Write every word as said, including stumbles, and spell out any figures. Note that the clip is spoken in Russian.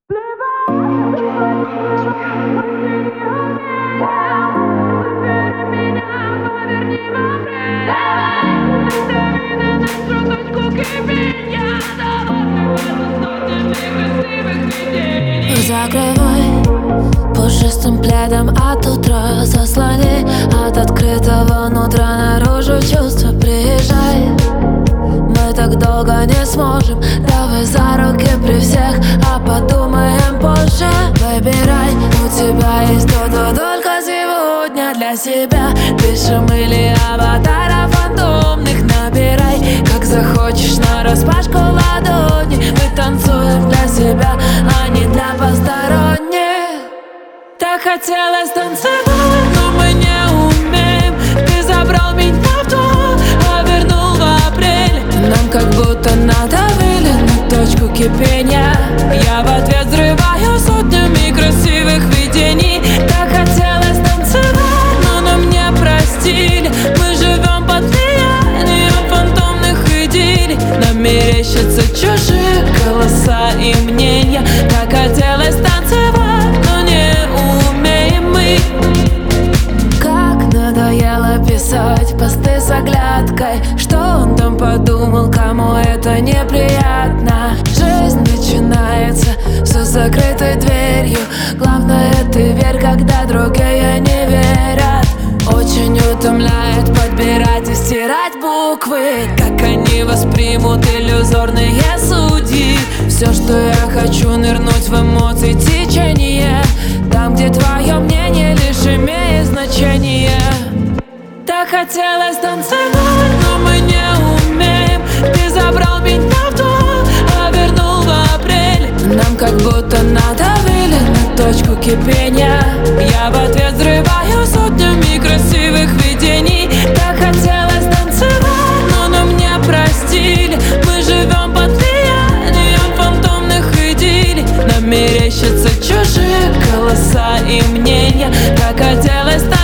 Закрывай пушистым пледом от утра, заслони от открытого нутра наружу чувства. Приезжай, мы так долго не сможем. Давай за руки при всех, а подумаем позже. Выбирай, у тебя есть то-то только сегодня для себя. Дышим или аватара фантомных набирай. Как захочешь, нараспашку ладони. Мы танцуем для себя, а не для посторонних. Так хотелось танцевать, но мы не умеем. Ты забрал меня в то, а вернул в апрель. Нам как будто надавили на точку кипения. Я в ответ взрываю сотнями красивых видений. Так хотелось танцевать, но нам не простили. Мы живем под влиянием фантомных идей. Нам мерещатся чужие голоса и мнения. Так хотелось танцевать, но не умеем мы. Как надоело писать посты с оглядкой. Что он там подумал, кому это неприятно. Жизнь начинается все закрытой дверью. Главное, ты верь, когда другие не верят. Очень утомляет подбирать и стирать буквы. Как они воспримут иллюзорные судьи. Все, что я хочу, нырнуть в эмоции течение. Там, где твое мнение лишь имеет значение. Так хотелось танцевать, но мы не умеем. Ты забрал меня в то, а вернул в апрель. Нам как будто надавили на точку кипения. Я в ответ взрываю сотнями красивых видений. Так хотелось танцевать, но нам не простили. Мы живем под влиянием фантомных идей. Нам мерещатся чужие голоса и мнения. Так хотелось танцевать.